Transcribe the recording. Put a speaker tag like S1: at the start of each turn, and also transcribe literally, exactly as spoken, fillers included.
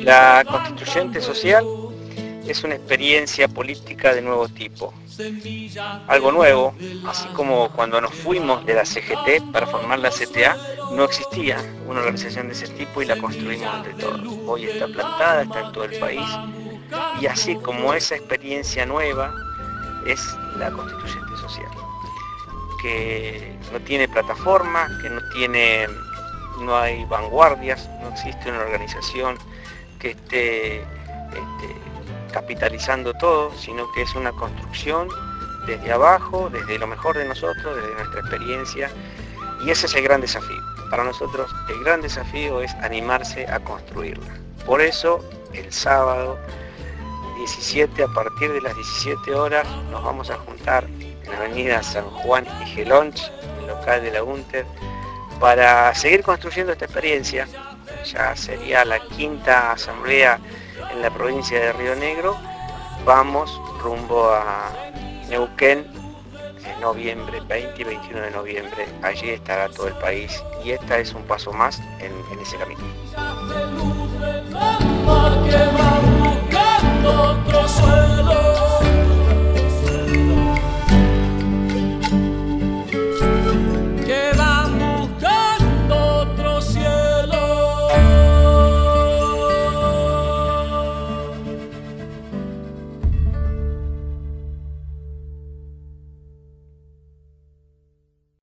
S1: La constituyente social es una experiencia política de nuevo tipo, algo nuevo, así como cuando nos fuimos de la C G T para formar la C T A, no existía una organización de ese tipo y la construimos entre todos. Hoy está plantada, está en todo el país, y así como esa experiencia nueva es la constituyente social, que no tiene plataforma, que no tiene, no hay vanguardias, no existe una organización que esté este, capitalizando todo, sino que es una construcción desde abajo, desde lo mejor de nosotros, desde nuestra experiencia, y ese es el gran desafío. Para nosotros el gran desafío es animarse a construirla. Por eso el sábado diecisiete, a partir de las diecisiete horas, nos vamos a juntar en la avenida San Juan y Gelonch, en el local de la UNTER, para seguir construyendo esta experiencia. Ya sería la quinta asamblea en la provincia de Río Negro. Vamos rumbo a Neuquén en noviembre, veinte y veintiuno de noviembre. Allí estará todo el país y esta es un paso más en, en ese camino.